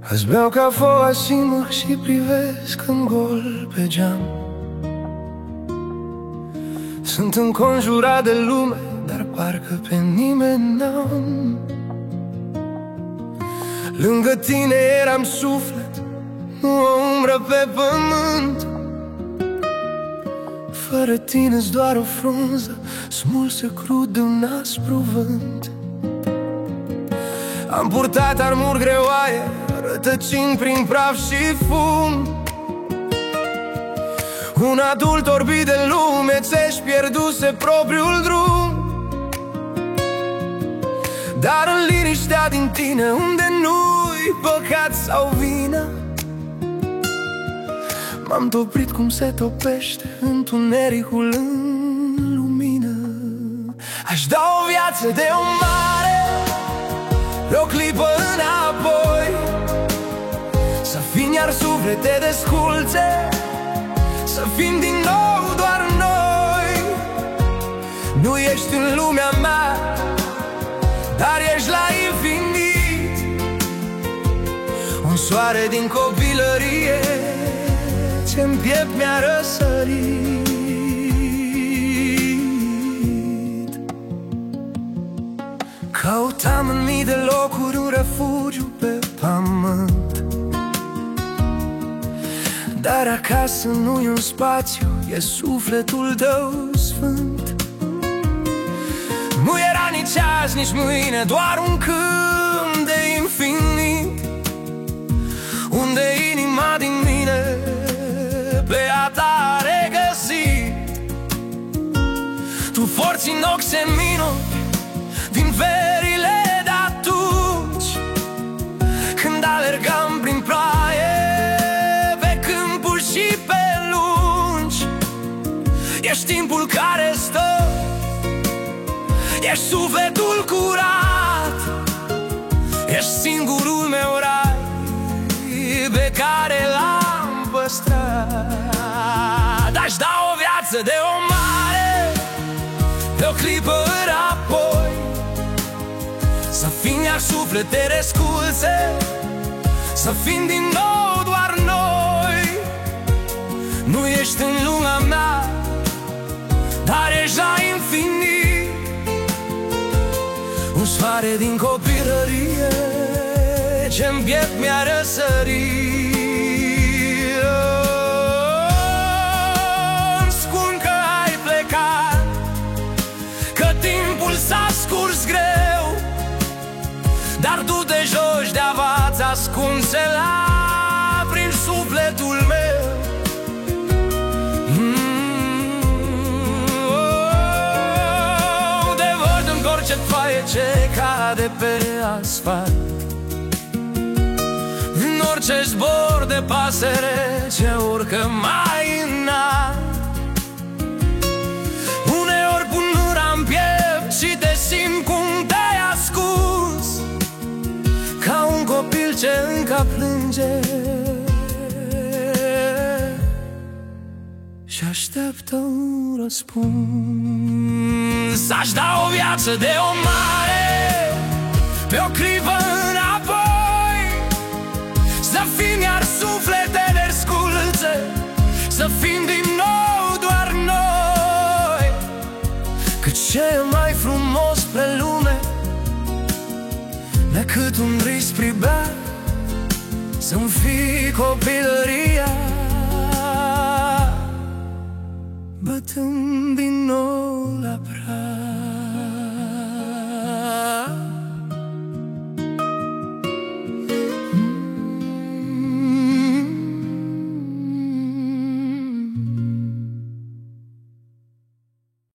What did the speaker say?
Azi beau cafea singur și privesc în gol pe geam. Sunt înconjurat de lume, dar parcă pe nimeni n-am. Lângă tine eram suflet, nu o umbră pe pământ. Fără tine-s doar o frunză smulsă crud de un aspru vânt. Am purtat armuri greoaie, rătăcind prin praf și fum. Un adult orbit de lume ți-și pierduse propriul drum. Dar în liniștea din tine, unde nu-i păcat sau vină, m-am toprit cum se topește întunericul în lumină. Aș da o viață de o mare, de o clipă înapoi, să fim iar suflete desculțe, să fim din nou doar noi. Nu ești în lumea mea, dar ești la infinit. Un soare din copilărie ce-n piept mi-a răsărit. Căutam în mii de locuri un refugiu pe pământ, dar acasă nu-i un spațiu, e sufletul tău sfânt. Nu era nici azi, nici mâine, doar un câmp de infinit, unde inima din mine pe a ta a regăsit. Tu forți în ochi semino din verile de-atunci, când alergam prin ploaie, pe câmpuri și pe lungi. Ești timpul care stă, ești sufletul curat, ești singurul meu rai pe care l-am păstrat. Aș da o viață de o mare, de o clipă înapoi, să fim iar suflete resculțe, să fim din nou doar noi. Nu ești în lumea mea, dar ești la infinit. Un soare din copilărie ce-n piept mi-a răsărit. Îmi spun că ai plecat, că timpul s-a scurs greu, dar tu te joci de avați ascunse la prin sufletul meu. Te văd în orice foaie ce cade pe asfalt, în orice zbor de pasăre ce urcă mai înalt. Uneori pun mâna în piept și te simt cum te-ai ascuns, ca un copil ce încă plânge și așteaptă un răspuns. Aș da o viață de o mare, pe o clipă înapoi, să fim iar suflete desculțe, să fim din nou doar noi. Că ce e mai frumos pe lume decât un risc pribeat, să-mi fii copilăria, bătând din nou la prag.